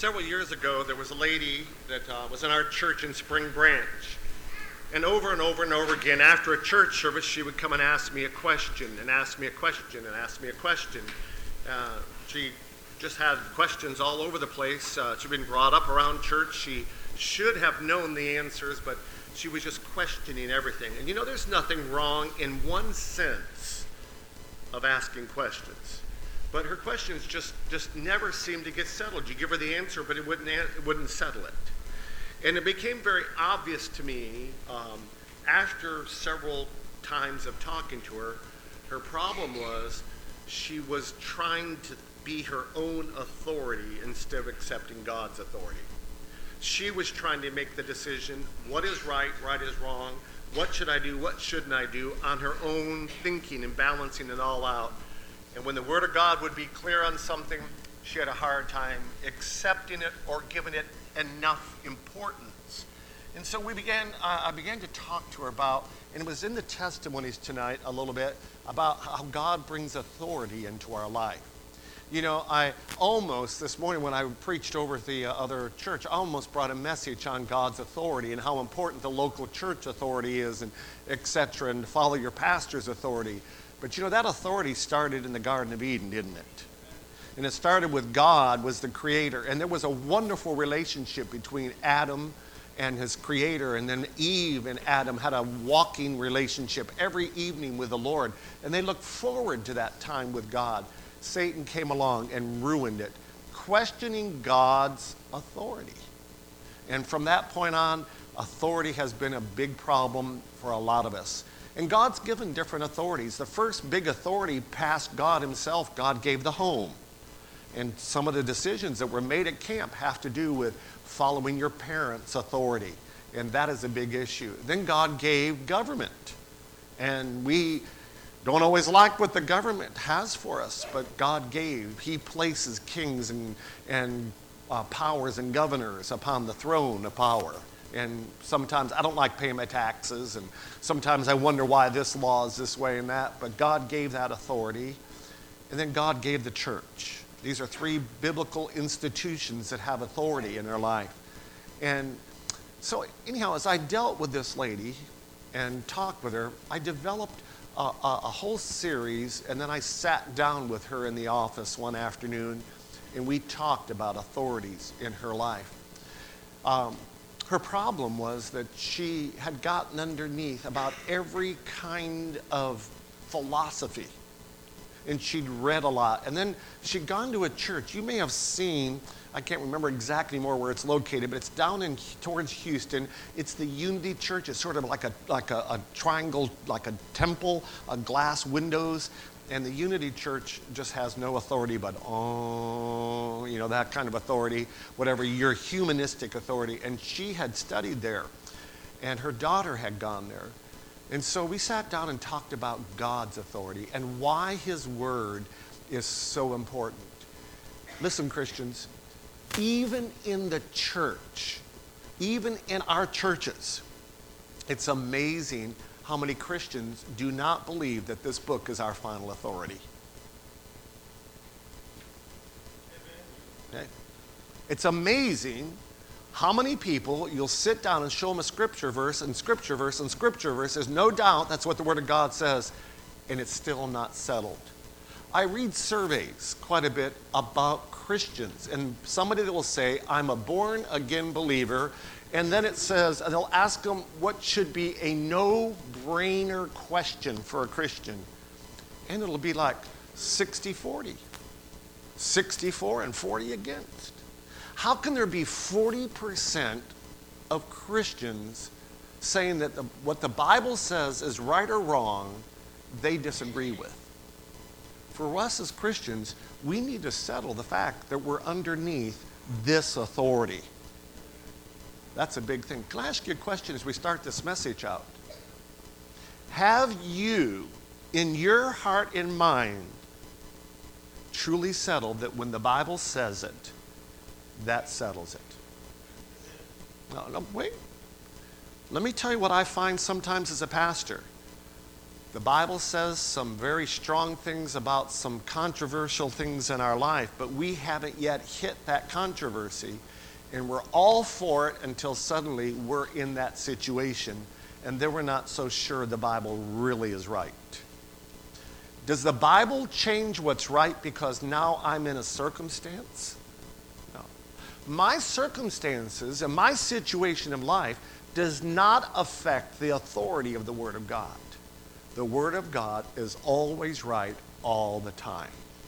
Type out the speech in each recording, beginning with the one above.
Several years ago, there was a lady that was in our church in Spring Branch. And over and over and over again, after a church service, she would come and ask me a question, and ask me a question, and ask me a question. She just had questions all over the place. She'd been brought up around church. She should have known the answers, but she was just questioning everything. And you know, there's nothing wrong in one sense of asking questions. But her questions just never seemed to get settled. You give her the answer, but it wouldn't settle it. And it became very obvious to me after several times of talking to her, her problem was she was trying to be her own authority instead of accepting God's authority. She was trying to make the decision, what is right, right is wrong, what should I do, what shouldn't I do, on her own thinking and balancing it all out. And when the Word of God would be clear on something, she had a hard time accepting it or giving it enough importance. And so I began to talk to her about, and it was in the testimonies tonight a little bit, about how God brings authority into our life. You know, I almost, this morning when I preached over at the other church, I almost brought a message on God's authority and how important the local church authority is, and et cetera, and to follow your pastor's authority. But you know, that authority started in the Garden of Eden, didn't it? And it started with God was the creator. And there was a wonderful relationship between Adam and his creator. And then Eve and Adam had a walking relationship every evening with the Lord. And they looked forward to that time with God. Satan came along and ruined it, questioning God's authority. And from that point on, authority has been a big problem for a lot of us. And God's given different authorities. The first big authority past God himself, God gave the home. And some of the decisions that were made at camp have to do with following your parents' authority. And that is a big issue. Then God gave government. And we don't always like what the government has for us, but God gave. He places kings and powers and governors upon the throne of power. And sometimes I don't like paying my taxes, and sometimes I wonder why this law is this way and that, but God gave that authority. And then God gave the church. These are three biblical institutions that have authority in their life. And so anyhow, as I dealt with this lady and talked with her, I developed a whole series, and then I sat down with her in the office one afternoon, and we talked about authorities in her life. Her problem was that she had gotten underneath about every kind of philosophy. And she'd read a lot. And then she'd gone to a church. You may have seen, I can't remember exactly more where it's located, but it's down towards Houston. It's the Unity Church. It's sort of like a triangle, like a temple, glass windows. And the Unity Church just has no authority but, that kind of authority, whatever your humanistic authority. And she had studied there, and her daughter had gone there. And so we sat down and talked about God's authority and why his word is so important. Listen, Christians, even in the church, even in our churches, it's amazing how many Christians do not believe that this book is our final authority. Okay? It's amazing how many people you'll sit down and show them a scripture verse and scripture verse and scripture verse. There's no doubt that's what the Word of God says, and it's still not settled. I read surveys quite a bit about Christians, and somebody that will say, I'm a born-again believer, and then it says, and they'll ask them what should be a no-brainer question for a Christian. And it'll be like 60-40, 64 and 40 against. How can there be 40% of Christians saying that what the Bible says is right or wrong, they disagree with? For us as Christians, we need to settle the fact that we're underneath this authority. That's a big thing. Can I ask you a question as we start this message out? Have you, in your heart and mind, truly settled that when the Bible says it, that settles it? No, wait. Let me tell you what I find sometimes as a pastor. The Bible says some very strong things about some controversial things in our life, but we haven't yet hit that controversy. And we're all for it until suddenly we're in that situation, and then we're not so sure the Bible really is right. Does the Bible change what's right because now I'm in a circumstance? No. My circumstances and my situation in life does not affect the authority of the Word of God. The Word of God is always right all the time.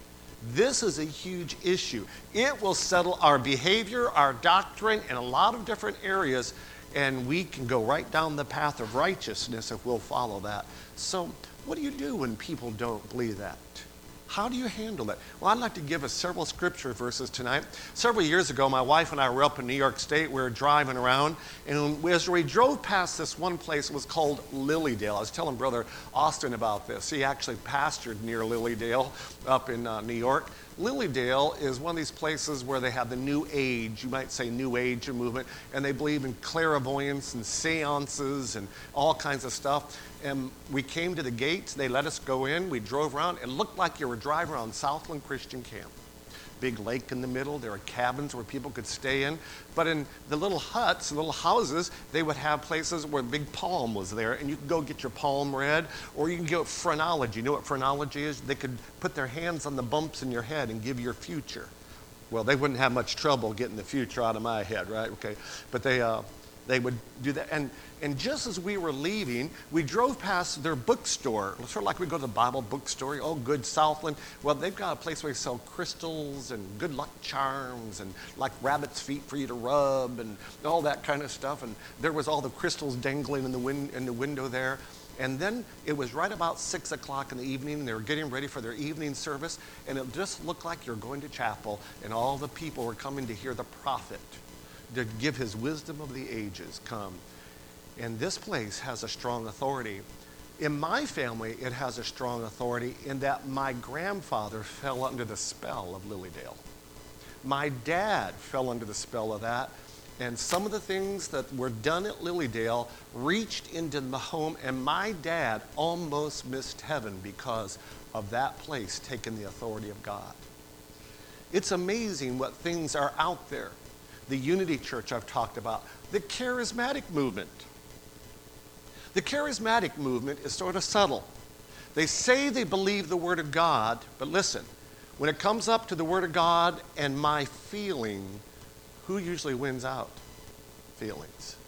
This is a huge issue. It will settle our behavior, our doctrine, in a lot of different areas, and we can go right down the path of righteousness if we'll follow that. So, what do you do when people don't believe that? How do you handle it? Well, I'd like to give us several scripture verses tonight. Several years ago, my wife and I were up in New York State. We were driving around, and as we drove past this one place, it was called Lilydale. I was telling Brother Austin about this. He actually pastored near Lilydale up in New York. Lilydale is one of these places where they have the New Age, you might say New Age movement, and they believe in clairvoyance and seances and all kinds of stuff. And we came to the gates, they let us go in, we drove around. It looked like you were driving around Southland Christian Camp. Big lake in the middle, there were cabins where people could stay in. But in the little huts, little houses, they would have places where a big palm was there, and you could go get your palm read, or you can go phrenology. You know what phrenology is? They could put their hands on the bumps in your head and give your future. Well, they wouldn't have much trouble getting the future out of my head, right? Okay, but they would do that. And just as we were leaving, we drove past their bookstore, sort of like we go to the Bible bookstore. Oh, good Southland. Well, they've got a place where they sell crystals and good luck charms and like rabbit's feet for you to rub and all that kind of stuff. And there was all the crystals dangling in the window there. And then it was right about 6 o'clock in the evening, and they were getting ready for their evening service, and it just looked like you're going to chapel, and all the people were coming to hear the prophet, to give his wisdom of the ages come. And this place has a strong authority. In my family, it has a strong authority in that my grandfather fell under the spell of Lilydale. My dad fell under the spell of that, and some of the things that were done at Lilydale reached into the home, and my dad almost missed heaven because of that place taking the authority of God. It's amazing what things are out there. The Unity Church I've talked about, the charismatic movement. The charismatic movement is sort of subtle. They say they believe the Word of God, but listen, when it comes up to the Word of God and my feeling, who usually wins out? Feelings.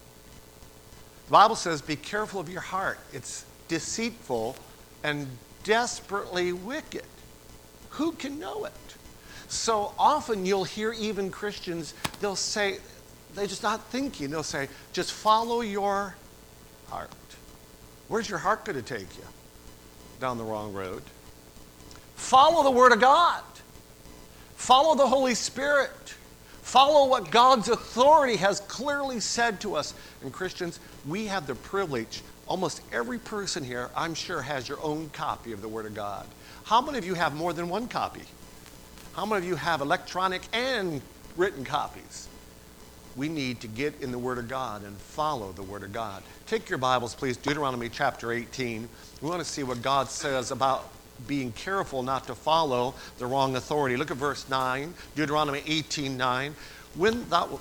The Bible says, be careful of your heart. It's deceitful and desperately wicked. Who can know it? So often you'll hear even Christians, they'll say, they're just not thinking. They'll say, just follow your heart. Where's your heart going to take you? Down the wrong road. Follow the Word of God. Follow the Holy Spirit. Follow what God's authority has clearly said to us. And Christians, we have the privilege, almost every person here, I'm sure, has your own copy of the Word of God. How many of you have more than one copy? How many of you have electronic and written copies? We need to get in the Word of God and follow the Word of God. Take your Bibles, please, Deuteronomy chapter 18. We want to see what God says about being careful not to follow the wrong authority. Look at verse 9, Deuteronomy 18:9. When thou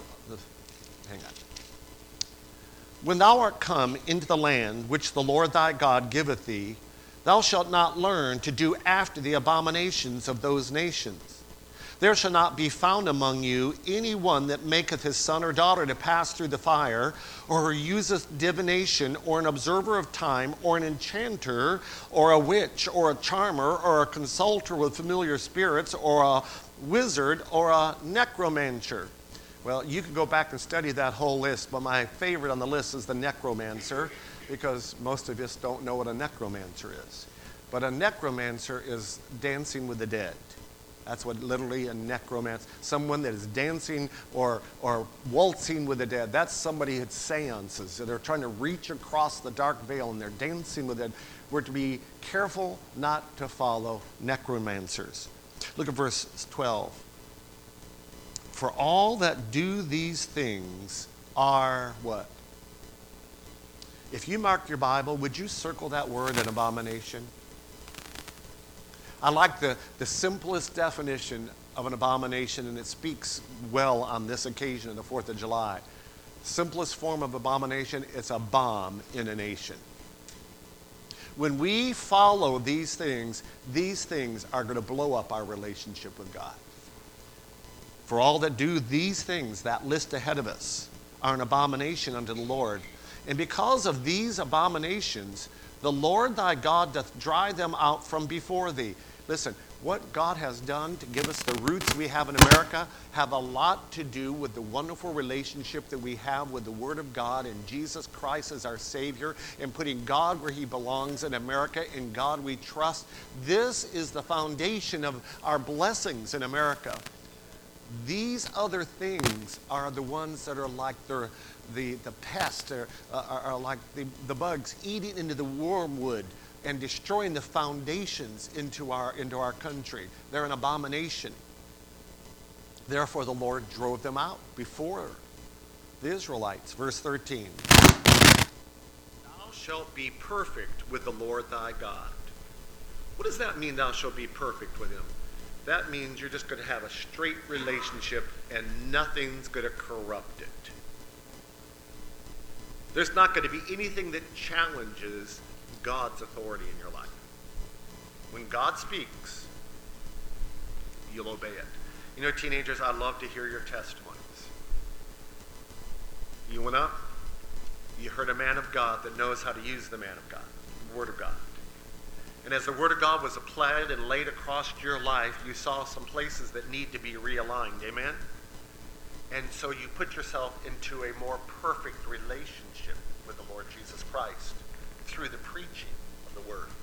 art come into the land which the Lord thy God giveth thee, thou shalt not learn to do after the abominations of those nations. There shall not be found among you any one that maketh his son or daughter to pass through the fire, or who useth divination, or an observer of time, or an enchanter, or a witch, or a charmer, or a consulter with familiar spirits, or a wizard, or a necromancer. Well, you can go back and study that whole list, but my favorite on the list is the necromancer, because most of us don't know what a necromancer is. But a necromancer is dancing with the dead. That's what literally a necromancer, someone that is dancing or waltzing with the dead. That's somebody at seances. They're trying to reach across the dark veil and they're dancing with it. We're to be careful not to follow necromancers. Look at verse 12. For all that do these things are what? If you mark your Bible, would you circle that word, an abomination? I like the simplest definition of an abomination, and it speaks well on this occasion of the 4th of July. Simplest form of abomination, it's a bomb in a nation. When we follow these things are going to blow up our relationship with God. For all that do these things, that list ahead of us, are an abomination unto the Lord. And because of these abominations, the Lord thy God doth drive them out from before thee. Listen, what God has done to give us the roots we have in America have a lot to do with the wonderful relationship that we have with the Word of God and Jesus Christ as our Savior, and putting God where He belongs in America. In God we trust. This is the foundation of our blessings in America. These other things are the ones that are like the pests, are like the bugs eating into the wormwood and destroying the foundations into our country. They're an abomination. Therefore the Lord drove them out before the Israelites. Verse 13. Thou shalt be perfect with the Lord thy God. What does that mean, thou shalt be perfect with him? That means you're just going to have a straight relationship and nothing's going to corrupt it. There's not going to be anything that challenges God's authority in your life. When God speaks, you'll obey it. You know, teenagers, I love to hear your testimonies. You went up, you heard a man of God that knows how to use the man of God, the Word of God. And as the Word of God was applied and laid across your life, you saw some places that need to be realigned. Amen? And so you put yourself into a more perfect relationship with the Lord Jesus Christ through the preaching of the Word.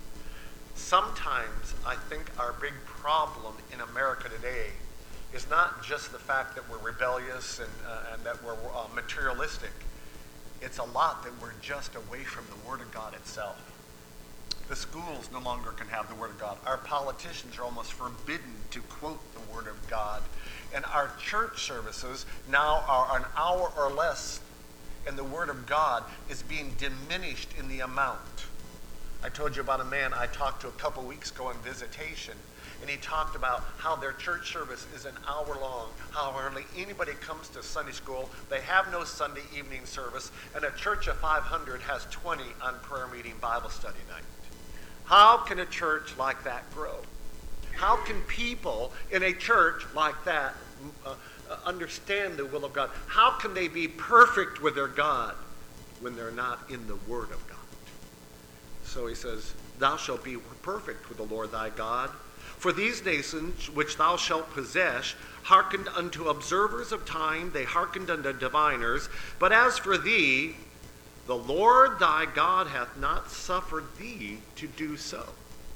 Sometimes I think our big problem in America today is not just the fact that we're rebellious and that we're materialistic. It's a lot that we're just away from the Word of God itself. The schools no longer can have the Word of God. Our politicians are almost forbidden to quote the Word of God. And our church services now are an hour or less, and the Word of God is being diminished in the amount. I told you about a man I talked to a couple weeks ago on visitation, and he talked about how their church service is an hour long, how hardly anybody comes to Sunday school, they have no Sunday evening service, and a church of 500 has 20 on prayer meeting Bible study night. How can a church like that grow? How can people in a church like that understand the will of God? How can they be perfect with their God when they're not in the Word of God? So he says, thou shalt be perfect with the Lord thy God. For these nations which thou shalt possess hearkened unto observers of time, they hearkened unto diviners. But as for thee, the Lord thy God hath not suffered thee to do so.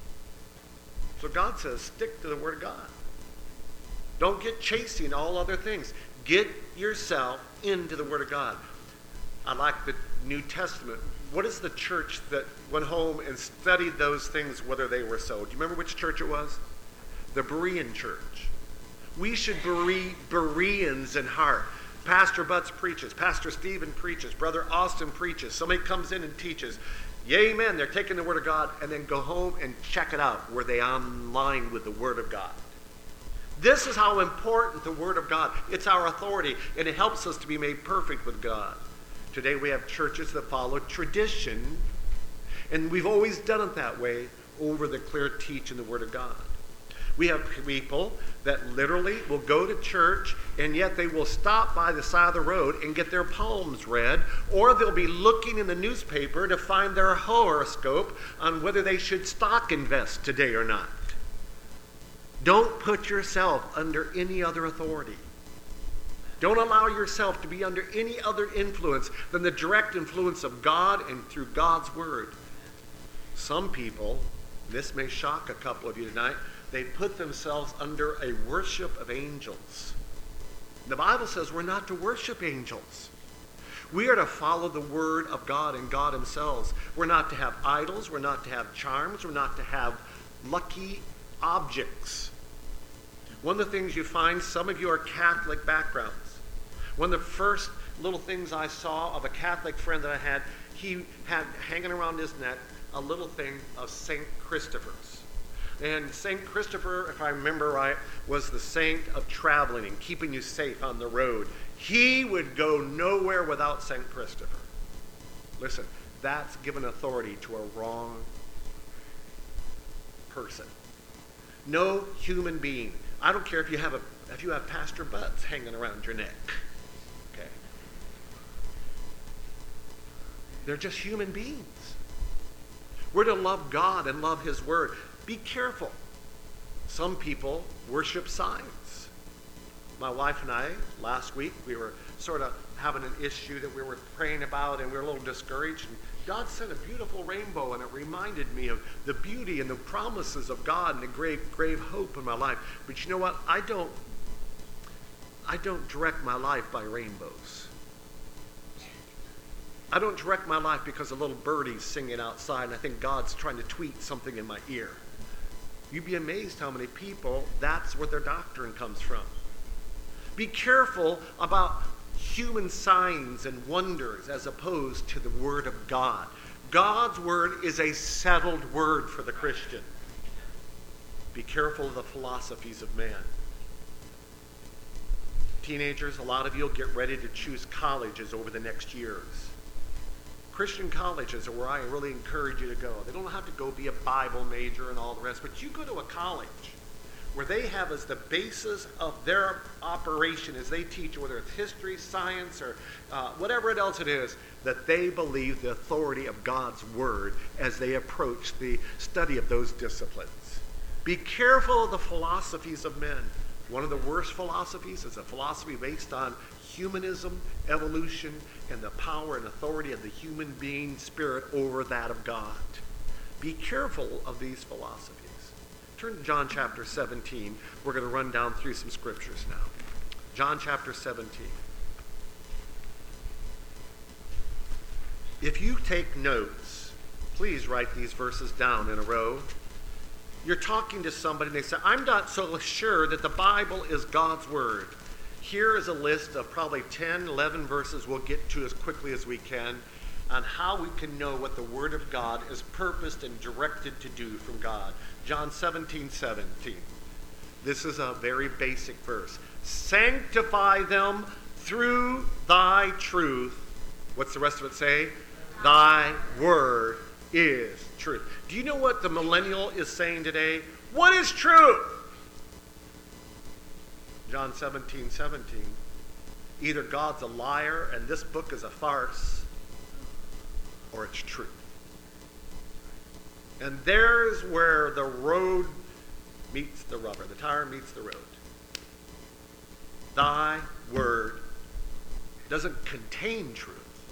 So God says, stick to the Word of God. Don't get chasing all other things. Get yourself into the Word of God. I like the New Testament. What is the church that went home and studied those things, whether they were so? Do you remember which church it was? The Berean church. We should be Bereans in heart. Pastor Butts preaches. Pastor Stephen preaches. Brother Austin preaches. Somebody comes in and teaches. Yea, amen. They're taking the Word of God and then go home and check it out. Were they online with the Word of God? This is how important the Word of God. It's our authority, and it helps us to be made perfect with God. Today we have churches that follow tradition, and we've always done it that way over the clear teaching the Word of God. We have people that literally will go to church, and yet they will stop by the side of the road and get their palms read, or they'll be looking in the newspaper to find their horoscope on whether they should stock invest today or not. Don't put yourself under any other authority. Don't allow yourself to be under any other influence than the direct influence of God and through God's Word. Some people, this may shock a couple of you tonight, they put themselves under a worship of angels. The Bible says we're not to worship angels. We are to follow the Word of God and God Himself. We're not to have idols. We're not to have charms. We're not to have lucky objects. One of the things you find, some of you are Catholic backgrounds. One of the first little things I saw of a Catholic friend that I had, he had hanging around his neck a little thing of St. Christopher's. And St. Christopher, if I remember right, was the saint of traveling and keeping you safe on the road. He would go nowhere without St. Christopher. Listen, that's given authority to a wrong person. No human being. I don't care if you have Pastor Butts hanging around your neck. Okay. They're just human beings. We're to love God and love his word. Be careful. Some people worship signs. My wife and I, last week, we were sort of having an issue that we were praying about, and we were a little discouraged. And God sent a beautiful rainbow, and it reminded me of the beauty and the promises of God and the grave hope in my life. But you know what? I don't direct my life by rainbows. I don't direct my life because a little birdie's singing outside and I think God's trying to tweet something in my ear. You'd be amazed how many people, that's where their doctrine comes from. Be careful about human signs and wonders as opposed to the Word of God. God's Word is a settled word for the Christian. Be careful of the philosophies of man. Teenagers, a lot of you will get ready to choose colleges over the next years. Christian colleges are where I really encourage you to go. They don't have to go be a Bible major and all the rest, but you go to a college where they have as the basis of their operation as they teach, whether it's history, science, or whatever else it is, that they believe the authority of God's Word as they approach the study of those disciplines. Be careful of the philosophies of men. One of the worst philosophies is a philosophy based on humanism, evolution, and the power and authority of the human being spirit over that of God. Be careful of these philosophies. Turn to John chapter 17. We're going to run down through some scriptures now. John chapter 17. If you take notes, please write these verses down in a row. You're talking to somebody and they say, I'm not so sure that the Bible is God's Word. Here is a list of probably 10, 11 verses we'll get to as quickly as we can on how we can know what the Word of God is purposed and directed to do from God. John 17:17. This is a very basic verse. Sanctify them through thy truth. What's the rest of it say? Thy word is truth. Do you know what the millennial is saying today? What is truth? John 17:17. Either God's a liar and this book is a farce, or it's truth. And there's where the road meets the rubber, the tire meets the road. Thy word doesn't contain truth.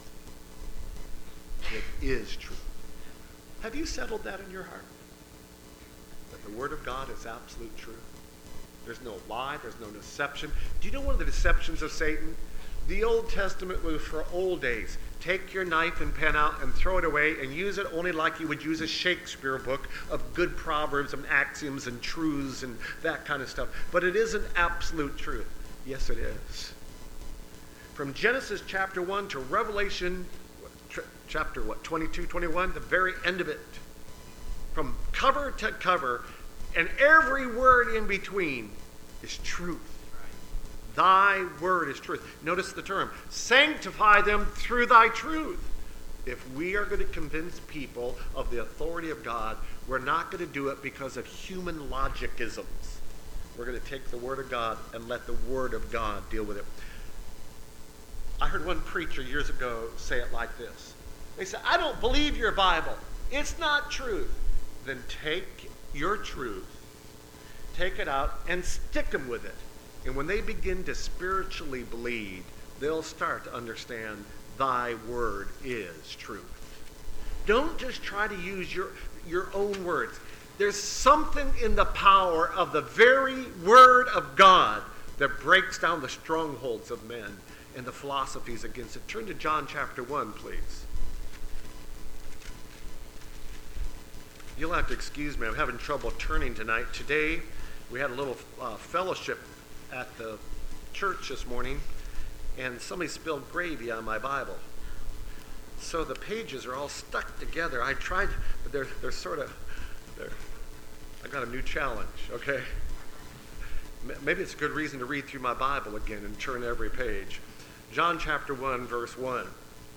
It is truth. Have you settled that in your heart? That the Word of God is absolute truth? There's no lie, there's no deception. Do you know one of the deceptions of Satan? The Old Testament was for old days. Take your knife and pen out and throw it away and use it only like you would use a Shakespeare book of good proverbs and axioms and truths and that kind of stuff. But it isn't absolute truth. Yes, it is. From Genesis chapter 1 to Revelation chapter 22, 21, the very end of it. From cover to cover, and every word in between is truth. Thy word is truth. Notice the term. Sanctify them through thy truth. If we are going to convince people of the authority of God, we're not going to do it because of human logicisms. We're going to take the Word of God and let the Word of God deal with it. I heard one preacher years ago say it like this. They said, I don't believe your Bible. It's not truth. Then take your truth, take it out, and stick them with it. And when they begin to spiritually bleed, they'll start to understand thy word is truth. Don't just try to use your own words. There's something in the power of the very word of God that breaks down the strongholds of men and the philosophies against it. Turn to John chapter 1, please. You'll have to excuse me. I'm having trouble turning tonight. Today, we had a little fellowship at the church this morning, and somebody spilled gravy on my Bible. So the pages are all stuck together. I tried, but they're sort of, I got a new challenge, okay? Maybe it's a good reason to read through my Bible again and turn every page. John chapter 1, verse 1.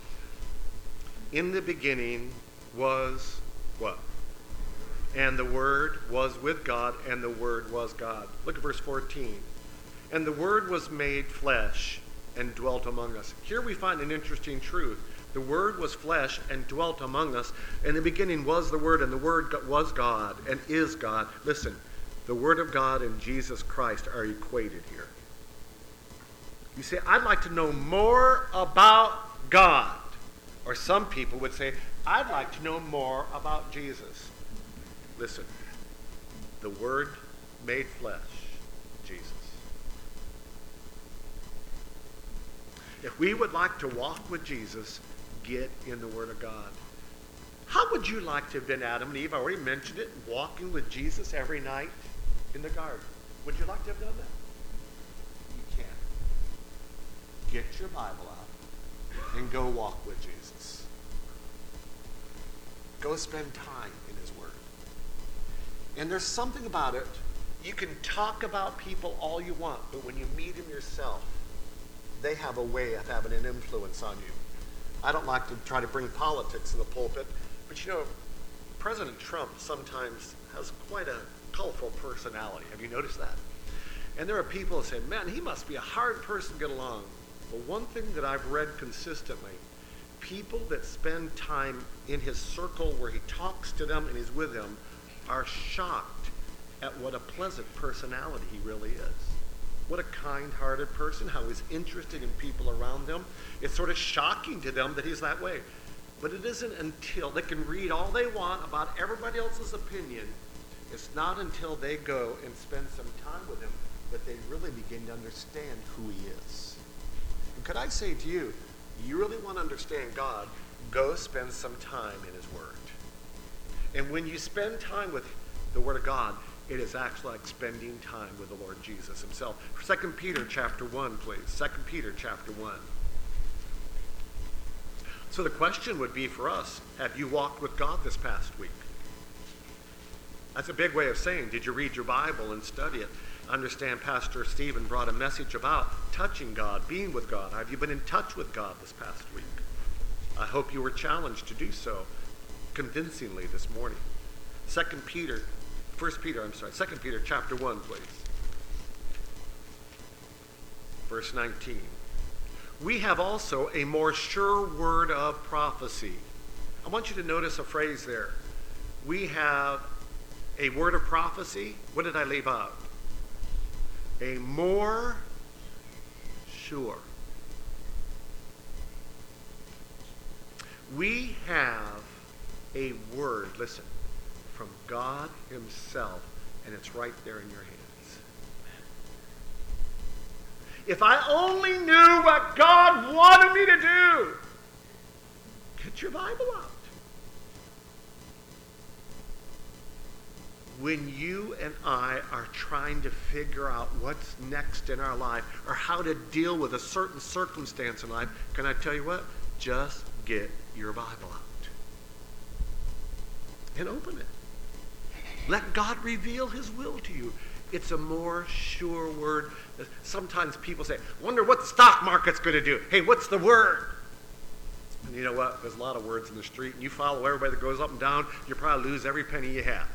In the beginning was what? And the Word was with God, and the Word was God. Look at verse 14. And the Word was made flesh and dwelt among us. Here we find an interesting truth. The Word was flesh and dwelt among us. In the beginning was the Word, and the Word was God and is God. Listen, the Word of God and Jesus Christ are equated here. You say, I'd like to know more about God. Or some people would say, I'd like to know more about Jesus. Listen, the Word made flesh, Jesus. If we would like to walk with Jesus, get in the Word of God. How would you like to have been Adam and Eve? I already mentioned it, walking with Jesus every night in the garden. Would you like to have done that? You can't. Get your Bible out and go walk with Jesus. Go spend time in His Word. And there's something about it. You can talk about people all you want, but when you meet them yourself, they have a way of having an influence on you. I don't like to try to bring politics in the pulpit, but you know, President Trump sometimes has quite a colorful personality. Have you noticed that? And there are people that say, man, he must be a hard person to get along. But one thing that I've read consistently, people that spend time in his circle where he talks to them and he's with them are shocked at what a pleasant personality he really is. What a kind-hearted person, how he's interested in people around them. It's sort of shocking to them that he's that way. But it isn't until they can read all they want about everybody else's opinion. It's not until they go and spend some time with him that they really begin to understand who he is. And could I say to you, you really want to understand God, go spend some time in His Word. And when you spend time with the Word of God, it is actually like spending time with the Lord Jesus Himself. 2 Peter chapter 1, please. 2 Peter chapter 1. So the question would be for us, have you walked with God this past week? That's a big way of saying, did you read your Bible and study it? I understand Pastor Stephen brought a message about touching God, being with God. Have you been in touch with God this past week? I hope you were challenged to do so convincingly this morning. 2 Peter chapter 1, please. Verse 19. We have also a more sure word of prophecy. I want you to notice a phrase there. We have a word of prophecy. What did I leave out? A more sure. We have a word, listen, from God Himself, and it's right there in your hands. If I only knew what God wanted me to do, get your Bible out. When you and I are trying to figure out what's next in our life or how to deal with a certain circumstance in life, can I tell you what? Just get your Bible out and open it. Let God reveal His will to you. It's a more sure word. Sometimes people say, wonder what the stock market's going to do. Hey, what's the word? And you know what? There's a lot of words in the street, and you follow everybody that goes up and down, you'll probably lose every penny you have.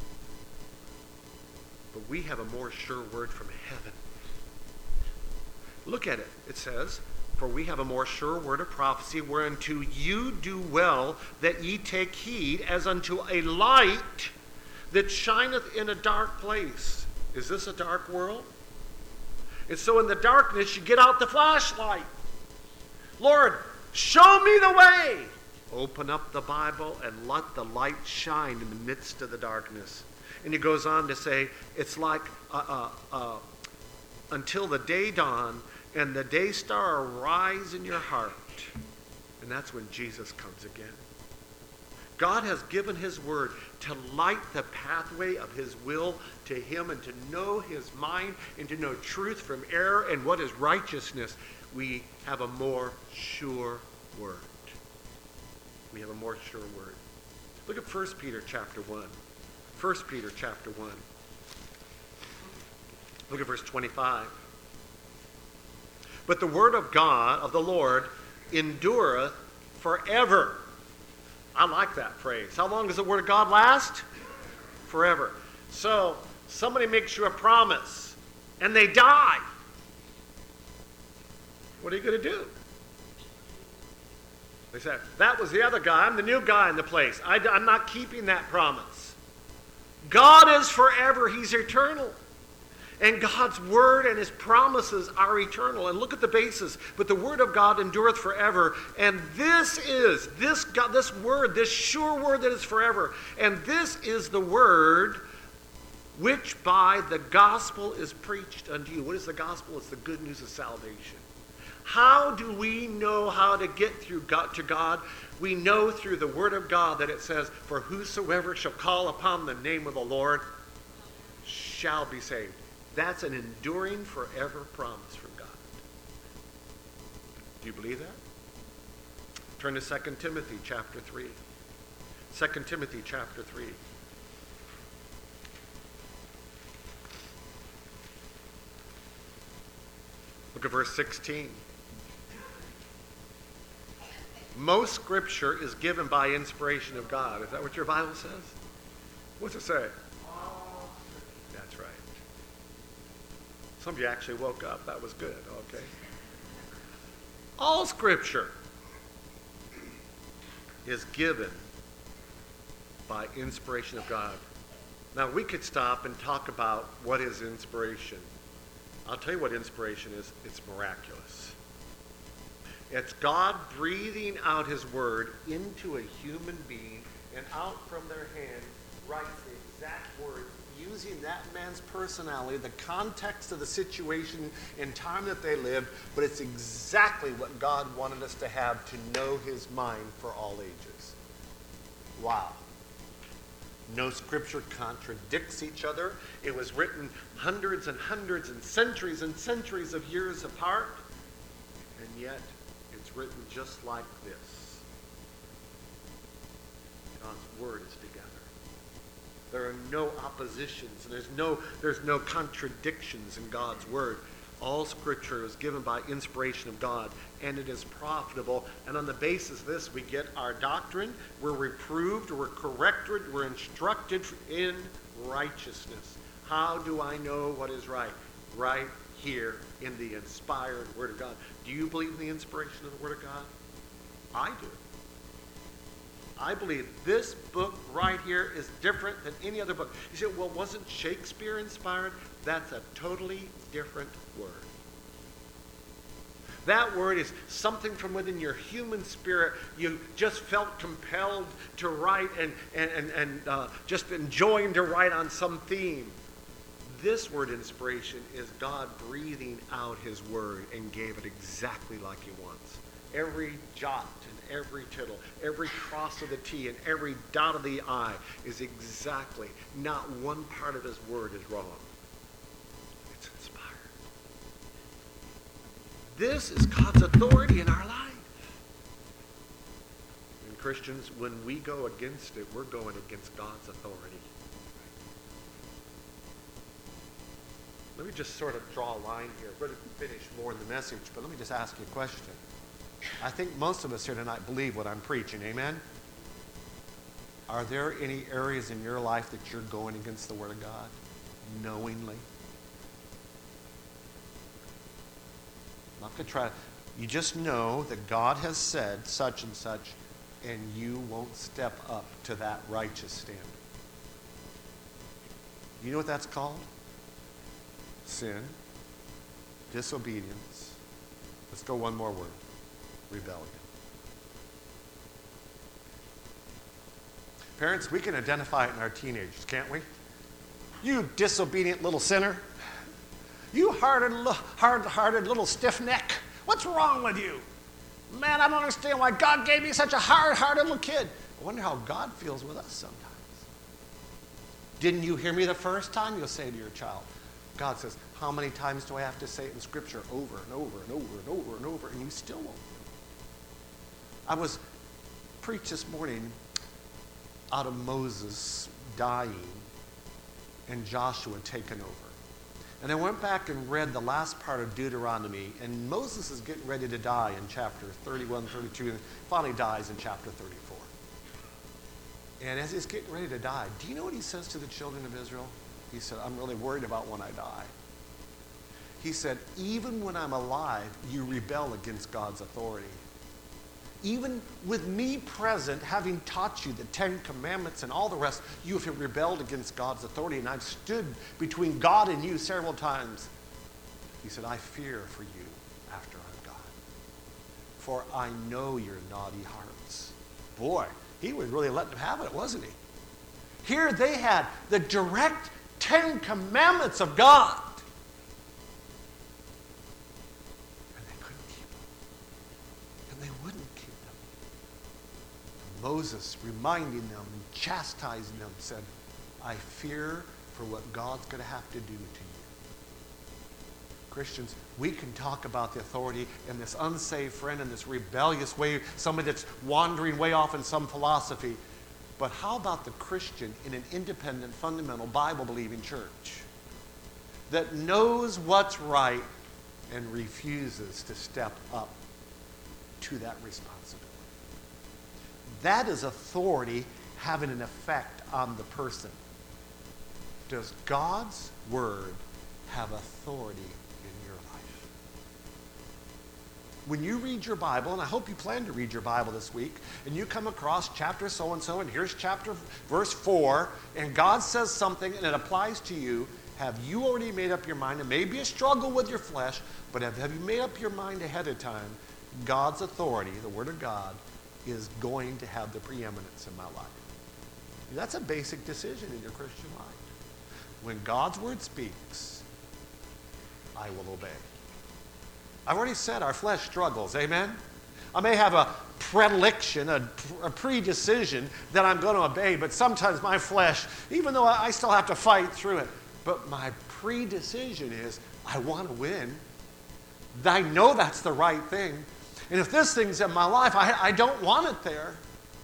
But we have a more sure word from heaven. Look at it. It says, for we have a more sure word of prophecy, whereunto you do well that ye take heed, as unto a light that shineth in a dark place. Is this a dark world? And so in the darkness, you get out the flashlight. Lord, show me the way. Open up the Bible and let the light shine in the midst of the darkness. And he goes on to say, it's like until the day dawn and the day star arise in your heart. And that's when Jesus comes again. God has given His word to light the pathway of His will to Him and to know His mind and to know truth from error and what is righteousness. We have a more sure word. We have a more sure word. Look at 1 Peter chapter 1. 1 Peter chapter 1. Look at verse 25. But the word of God, of the Lord, endureth forever. I like that phrase. How long does the word of God last? Forever. So, somebody makes you a promise, and they die. What are you going to do? They say, that was the other guy. I'm the new guy in the place. I'm not keeping that promise. God is forever. He's eternal. And God's word and his promises are eternal. And look at the basis. But the word of God endureth forever. And this word, this sure word that is forever. And this is the word which by the gospel is preached unto you. What is the gospel? It's the good news of salvation. How do we know how to get through God to God? We know through the word of God that it says, for whosoever shall call upon the name of the Lord shall be saved. That's an enduring forever promise from God. Do you believe that? Turn to 2 Timothy chapter 3. 2 Timothy chapter 3. Look at verse 16. Most scripture is given by inspiration of God. Is that what your Bible says? What's it say? That's right. Some of you actually woke up. That was good. Okay. All scripture is given by inspiration of God. Now, we could stop and talk about what is inspiration. I'll tell you what inspiration is. It's miraculous. It's God breathing out his word into a human being, and out from their hand writes the exact words, using that man's personality, the context of the situation and time that they lived, but it's exactly what God wanted us to have to know his mind for all ages. Wow. No scripture contradicts each other. It was written hundreds and hundreds and centuries of years apart, and yet it's written just like this. God's word is together. There are no oppositions. There's no contradictions in God's word. All scripture is given by inspiration of God, and it is profitable. And on the basis of this, we get our doctrine. We're reproved, we're corrected, we're instructed in righteousness. How do I know what is right? Right here in the inspired word of God. Do you believe in the inspiration of the word of God? I do. I believe this book right here is different than any other book. You say, well, wasn't Shakespeare inspired? That's a totally different word. That word is something from within your human spirit. You just felt compelled to write and just enjoying to write on some theme. This word inspiration is God breathing out his word and gave it exactly like he wants. Every jot and every tittle, every cross of the T and every dot of the I is exactly, not one part of his word is wrong. It's inspired. This is God's authority in our life. And Christians, when we go against it, we're going against God's authority. Let me just sort of draw a line here. We're going to finish more in the message, but let me just ask you a question. I think most of us here tonight believe what I'm preaching. Amen? Are there any areas in your life that you're going against the Word of God knowingly? I'm not going to try. You just know that God has said such and such, and you won't step up to that righteous standard. You know what that's called? Sin, disobedience. Let's go one more word. Rebellion. Parents, we can identify it in our teenagers, can't we? You disobedient little sinner. You hard-hearted little stiff neck. What's wrong with you? Man, I don't understand why God gave me such a hard-hearted little kid. I wonder how God feels with us sometimes. Didn't you hear me the first time? You'll say to your child. God says, how many times do I have to say it in Scripture over and over and over and over and over, and you still won't? I was preached this morning out of Moses dying and Joshua taking over. And I went back and read the last part of Deuteronomy, and Moses is getting ready to die in chapter 31, 32, and finally dies in chapter 34. And as he's getting ready to die, do you know what he says to the children of Israel? He said, I'm really worried about when I die. He said, even when I'm alive, you rebel against God's authority. Even with me present, having taught you the 10 Commandments and all the rest, you have rebelled against God's authority, and I've stood between God and you several times. He said, I fear for you after I'm gone, for I know your naughty hearts. Boy, he was really letting them have it, wasn't he? Here they had the direct 10 Commandments of God. Moses, reminding them and chastising them, said, I fear for what God's going to have to do to you. Christians, we can talk about the authority in this unsaved friend in this rebellious way, somebody that's wandering way off in some philosophy. But how about the Christian in an independent, fundamental, Bible-believing church that knows what's right and refuses to step up to that responsibility? That is authority having an effect on the person. Does God's word have authority in your life? When you read your Bible, and I hope you plan to read your Bible this week, and you come across chapter so-and-so, and here's verse 4, and God says something and it applies to you, have you already made up your mind? It may be a struggle with your flesh, but have you made up your mind ahead of time? God's authority, the Word of God, is going to have the preeminence in my life. That's a basic decision in your Christian life. When God's word speaks, I will obey. I've already said our flesh struggles, amen? I may have a predilection, a predecision that I'm going to obey, but sometimes my flesh, even though I still have to fight through it, but my predecision is I want to win. I know that's the right thing. And if this thing's in my life, I don't want it there.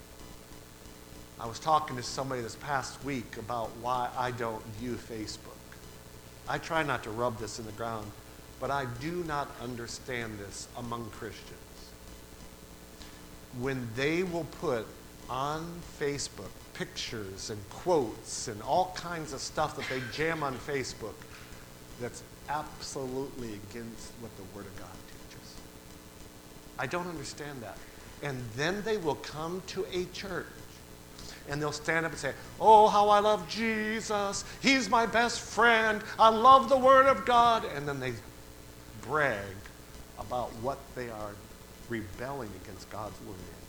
I was talking to somebody this past week about why I don't view Facebook. I try not to rub this in the ground, but I do not understand this among Christians. When they will put on Facebook pictures and quotes and all kinds of stuff that they jam on Facebook that's absolutely against what the Word of God teaches. I don't understand that. And then they will come to a church and they'll stand up and say, oh, how I love Jesus. He's my best friend. I love the Word of God. And then they brag about what they are rebelling against God's Word in.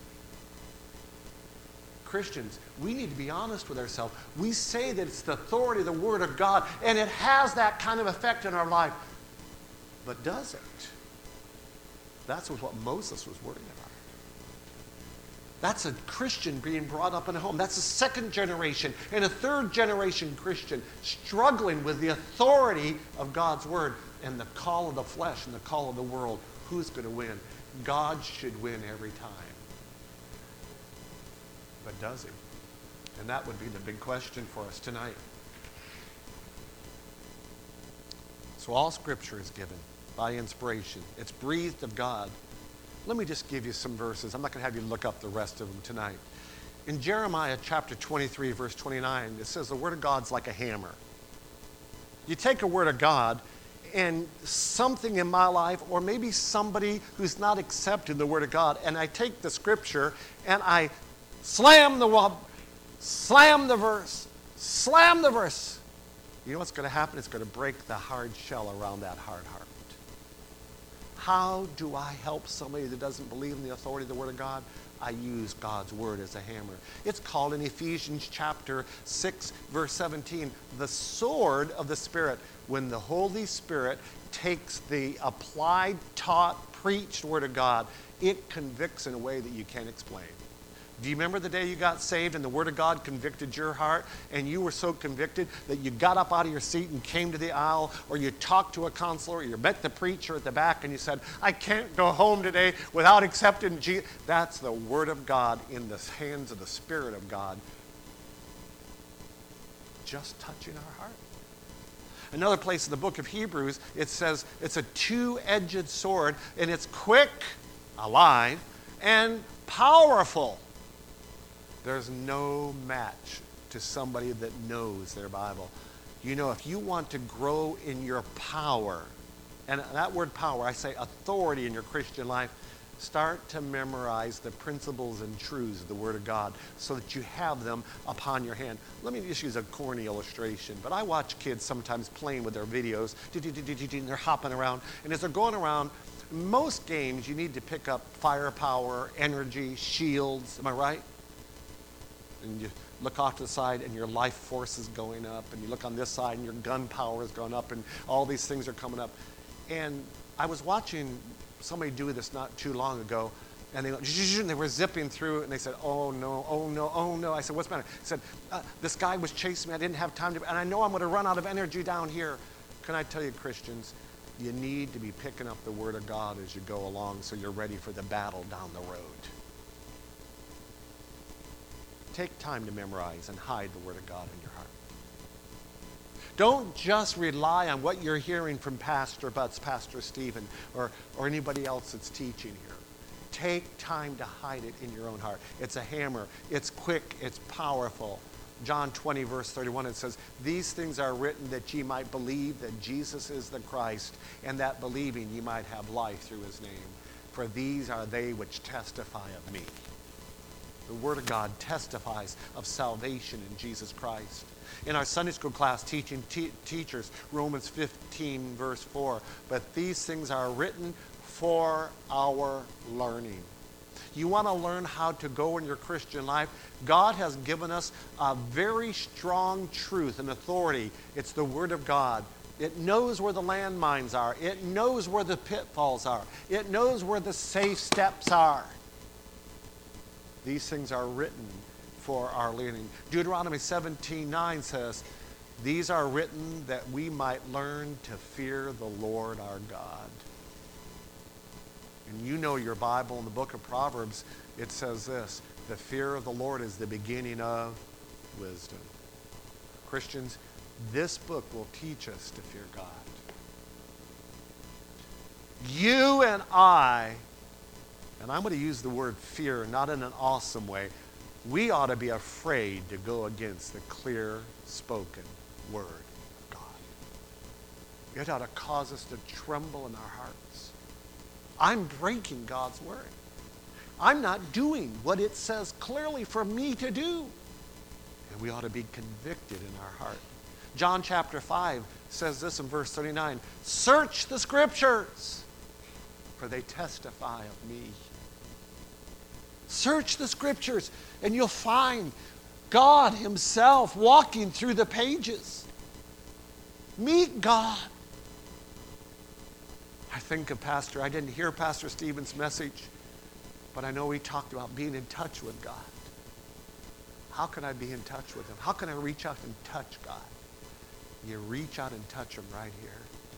Christians, we need to be honest with ourselves. We say that it's the authority of the Word of God, and it has that kind of effect in our life. But does it? That's what Moses was worrying about. That's a Christian being brought up in a home. That's a second generation and a third generation Christian struggling with the authority of God's Word and the call of the flesh and the call of the world. Who's going to win? God should win every time. But does he? And that would be the big question for us tonight. So all Scripture is given by inspiration. It's breathed of God. Let me just give you some verses. I'm not going to have you look up the rest of them tonight. In Jeremiah chapter 23, verse 29, it says the Word of God's like a hammer. You take a Word of God, and something in my life, or maybe somebody who's not accepting the Word of God, and I take the Scripture, and I slam the verse. You know what's going to happen? It's going to break the hard shell around that hard heart. How do I help somebody that doesn't believe in the authority of the Word of God? I use God's Word as a hammer. It's called in Ephesians chapter 6, verse 17, the sword of the Spirit. When the Holy Spirit takes the applied, taught, preached Word of God, it convicts in a way that you can't explain. Do you remember the day you got saved and the Word of God convicted your heart, and you were so convicted that you got up out of your seat and came to the aisle, or you talked to a counselor, or you met the preacher at the back and you said, I can't go home today without accepting Jesus? That's the Word of God in the hands of the Spirit of God, just touching our heart. Another place in the book of Hebrews, it says it's a two-edged sword, and it's quick, alive, and powerful. There's no match to somebody that knows their Bible. You know, if you want to grow in your power, and that word power, I say authority in your Christian life, start to memorize the principles and truths of the Word of God so that you have them upon your hand. Let me just use a corny illustration, but I watch kids sometimes playing with their videos, and they're hopping around, and as they're going around, most games you need to pick up firepower, energy, shields, am I right? And you look off to the side and your life force is going up, and you look on this side and your gun power is going up, and all these things are coming up. And I was watching somebody do this not too long ago, and they were zipping through, and they said, oh no, oh no, oh no. I said, what's the matter? He said, this guy was chasing me, I didn't have time to, and I know I'm going to run out of energy down here. Can I tell you, Christians, you need to be picking up the Word of God as you go along so you're ready for the battle down the road. Take time to memorize and hide the Word of God in your heart. Don't just rely on what you're hearing from Pastor Butts, Pastor Stephen, or anybody else that's teaching here. Take time to hide it in your own heart. It's a hammer. It's quick. It's powerful. John 20, verse 31, it says, these things are written that ye might believe that Jesus is the Christ, and that believing ye might have life through his name. For these are they which testify of me. The Word of God testifies of salvation in Jesus Christ. In our Sunday school class, teaching teachers, Romans 15, verse 4, but these things are written for our learning. You want to learn how to go in your Christian life? God has given us a very strong truth and authority. It's the Word of God. It knows where the landmines are. It knows where the pitfalls are. It knows where the safe steps are. These things are written for our learning. Deuteronomy 17:9 says, these are written that we might learn to fear the Lord our God. And you know your Bible in the book of Proverbs, it says this, the fear of the Lord is the beginning of wisdom. Christians, this book will teach us to fear God. You and I, and I'm going to use the word fear not in an awesome way, we ought to be afraid to go against the clear spoken Word of God. It ought to cause us to tremble in our hearts. I'm breaking God's Word. I'm not doing what it says clearly for me to do. And we ought to be convicted in our heart. John chapter 5 says this in verse 39, search the Scriptures, for they testify of me. Search the Scriptures, and you'll find God himself walking through the pages. Meet God. I think of I didn't hear Pastor Stephen's message, but I know he talked about being in touch with God. How can I be in touch with him? How can I reach out and touch God? You reach out and touch him right here.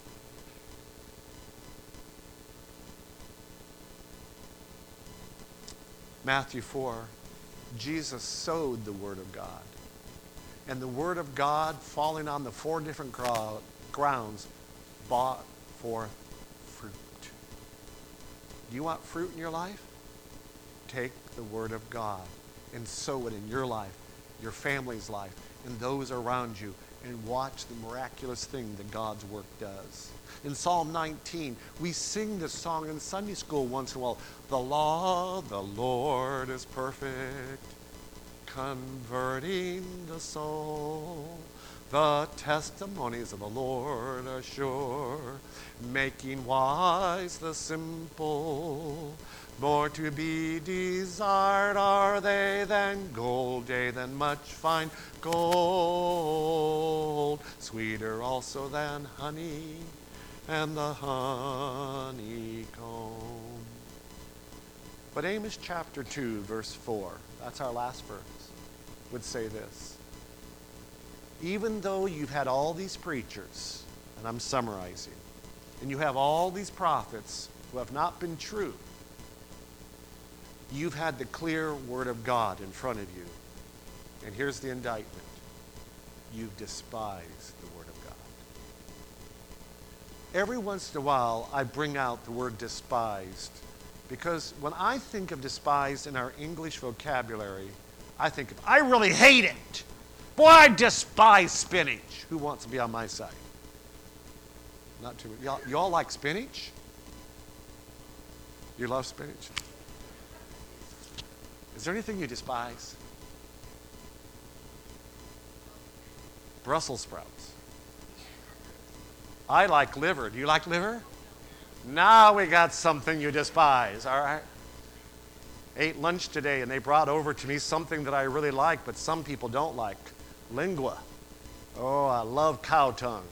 Matthew 4, Jesus sowed the Word of God. And the Word of God, falling on the 4 different grounds, brought forth fruit. Do you want fruit in your life? Take the Word of God and sow it in your life, your family's life, and those around you, and watch the miraculous thing that God's work does. In Psalm 19, we sing this song in Sunday school once in a while. The law of the Lord is perfect, converting the soul. The testimonies of the Lord are sure, making wise the simple. More to be desired are they than gold, yea, than much fine gold. Sweeter also than honey and the honeycomb. But Amos chapter 2, verse 4, that's our last verse, would say this. Even though you've had all these preachers, and I'm summarizing, and you have all these prophets who have not been true, you've had the clear Word of God in front of you. And here's the indictment. You've despised the Word of God. Every once in a while, I bring out the word despised, because when I think of despised in our English vocabulary, I think of, I really hate it. Boy, I despise spinach. Who wants to be on my side? Not too. You all like spinach? You love spinach? Is there anything you despise? Brussels sprouts. I like liver. Do you like liver? Now we got something you despise, all right? Ate lunch today and they brought over to me something that I really like, but some people don't like. Lingua. Oh, I love cow tongue.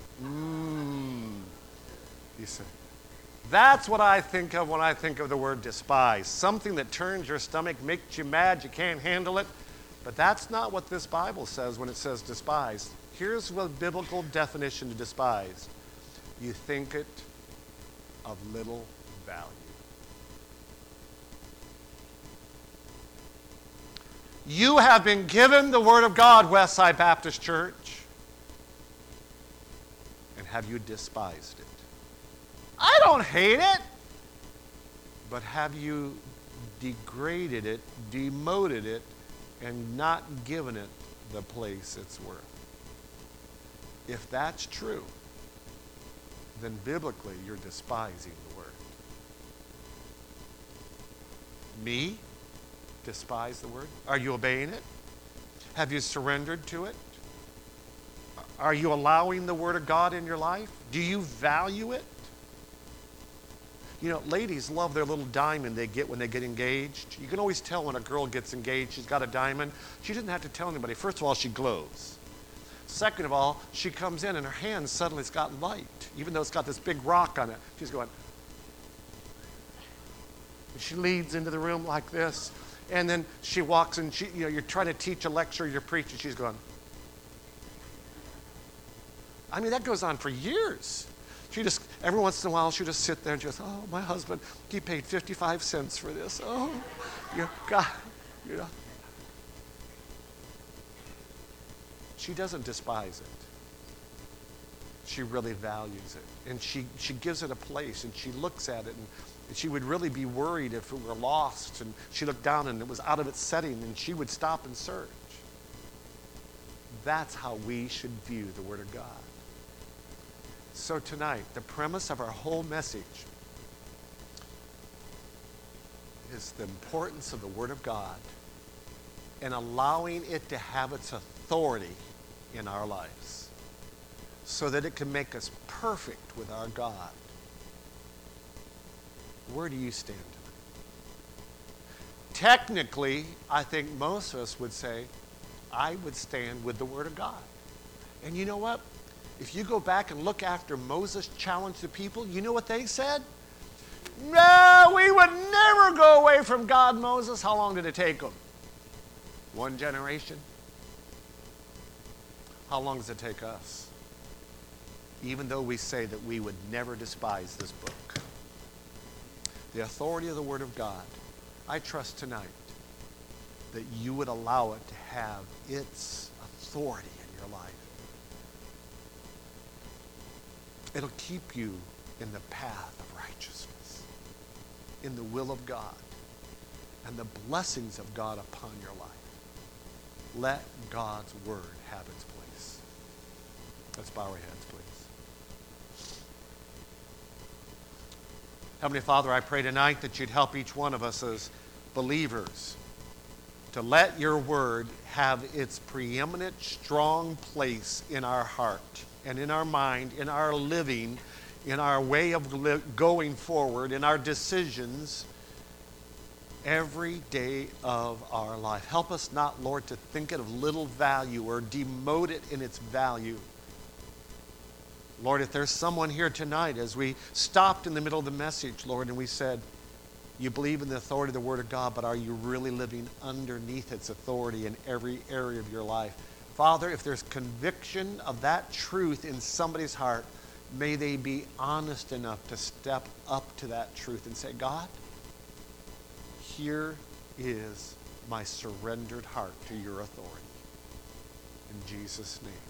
You say, that's what I think of when I think of the word despise. Something that turns your stomach, makes you mad, you can't handle it. But that's not what this Bible says when it says despise. Here's the biblical definition to despise. You think it of little value. You have been given the Word of God, Westside Baptist Church. And have you despised it? I don't hate it. But have you degraded it, demoted it, and not given it the place it's worth? If that's true, then biblically you're despising the Word. Me? Despise the Word? Are you obeying it? Have you surrendered to it? Are you allowing the Word of God in your life? Do you value it? You know, ladies love their little diamond they get when they get engaged. You can always tell when a girl gets engaged, she's got a diamond. She doesn't have to tell anybody. First of all, she glows. Second of all, she comes in and her hand suddenly's got light, even though it's got this big rock on it. She's going. She leads into the room like this, and then she walks and you're trying to teach a lecture, you're preaching, she's going. I mean, that goes on for years. She just, every once in a while, she'll just sit there and just, oh, my husband, he paid 55 cents for this. Oh, God, She doesn't despise it. She really values it. And she gives it a place, and she looks at it, and she would really be worried if it were lost, and she looked down and it was out of its setting, and she would stop and search. That's how we should view the Word of God. So tonight, the premise of our whole message is the importance of the Word of God and allowing it to have its authority in our lives so that it can make us perfect with our God. Where do you stand tonight? Technically, I think most of us would say, I would stand with the Word of God. And you know what? If you go back and look after Moses challenged the people, you know what they said? No, we would never go away from God, Moses. How long did it take them? 1 generation? How long does it take us? Even though we say that we would never despise this book. The authority of the Word of God, I trust tonight that you would allow it to have its authority in your life. It'll keep you in the path of righteousness, in the will of God, and the blessings of God upon your life. Let God's Word have its place. Let's bow our heads, please. Heavenly Father, I pray tonight that you'd help each one of us as believers to let your Word have its preeminent, strong place in our heart and in our mind, in our living, in our way of going forward, in our decisions every day of our life. Help us not, Lord, to think it of little value or demote it in its value. Lord, if there's someone here tonight, as we stopped in the middle of the message, Lord, and we said, You believe in the authority of the Word of God, but are you really living underneath its authority in every area of your life? Father, if there's conviction of that truth in somebody's heart, may they be honest enough to step up to that truth and say, God, here is my surrendered heart to your authority. In Jesus' name.